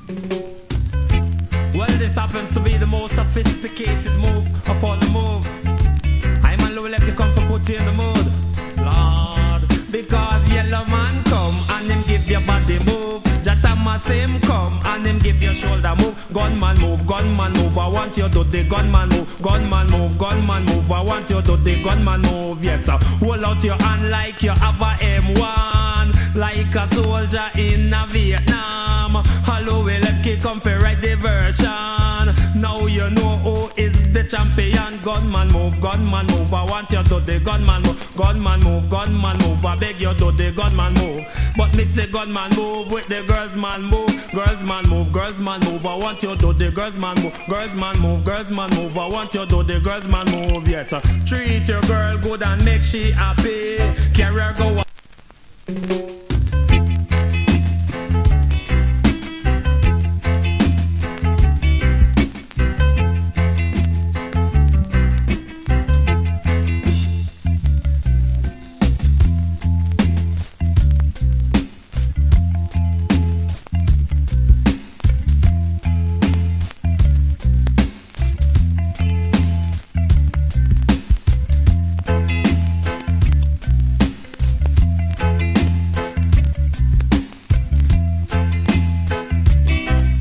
Well, this happens to be the most sophisticated move of all the move. I'm a low left you come for put you in the mood, Lord. Because yellow man come and him give your body move. Jatama same come and him give your shoulder move. Gunman move, gunman move. I want you to the gunman move. Gunman move, gunman move. I want you to the gunman move. Yes, sir. Hold out your hand like you have a M1, like a soldier in a Vietnam. Hello, well, let's kick come for right diversion. Now you know who is the champion. Gunman move, gunman move. I want you to the gunman move. Gunman move, gunman move. I beg you to the gunman move. But mix the gunman move with the girls man move. Girls man move, girls man move. I want you to the girls man move. Girls man move, girls man move. I want you to the girls man move. Yes, treat your girl good and make she happy. Carry her go.